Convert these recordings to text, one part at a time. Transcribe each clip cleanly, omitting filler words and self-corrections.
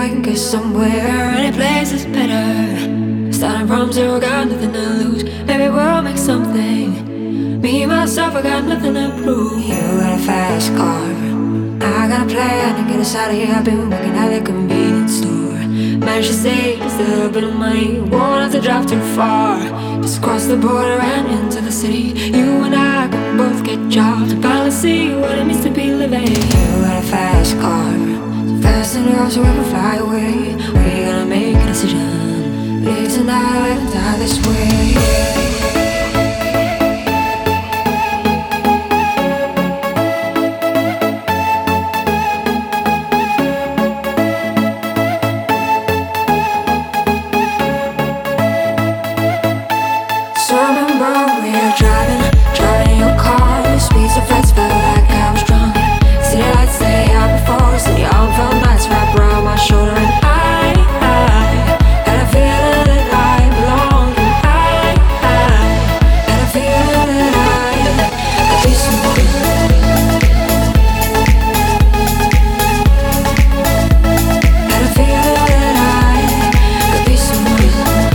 we can get somewhere. Any place is better. Starting from zero, got nothing to lose. Maybe we'll make something. Me, myself, I got nothing to prove. You got a fast car, I got a plan to get us out of here. I've been working at a convenience store. Managed to save just a little bit of money. Won't have to drive too far. Just cross the border and into the city. You and I can both get jobs and finally see what it means to be living. You got a fast car, so fast enough so we can fly away. We're gonna make a decision. Live tonight and die this way. So I remember we were driving in your car. The speed so fast, felt like I was drunk. City lights lay out before us, and your arm felt nice wrapped around my shoulder. And I had a feeling that I belonged. And I had a feeling that I could be someone. Had a feeling that I could be someone.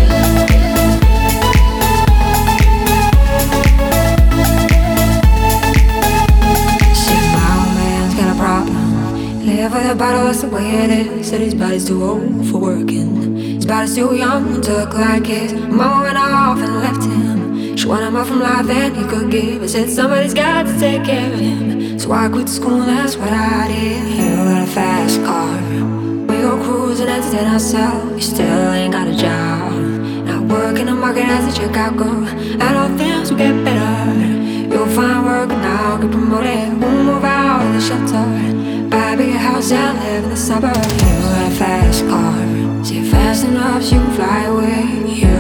Live with a bottle, that's the way it is. Said his body's too old for working. His body's too young to look like his. Mama went off and left him. She wanted more from life than he could give. I said somebody's got to take care of him. So I quit school and that's what I did. You got a fast car, we go cruise and entertain ourselves. You still ain't got a job, not working the market as a checkout girl. And all things will get better. You'll find work and I'll get promoted. We'll move out of the shelter, buy a bigger house and live in the suburbs. You got a fast car, so you're fast enough so you can fly away. You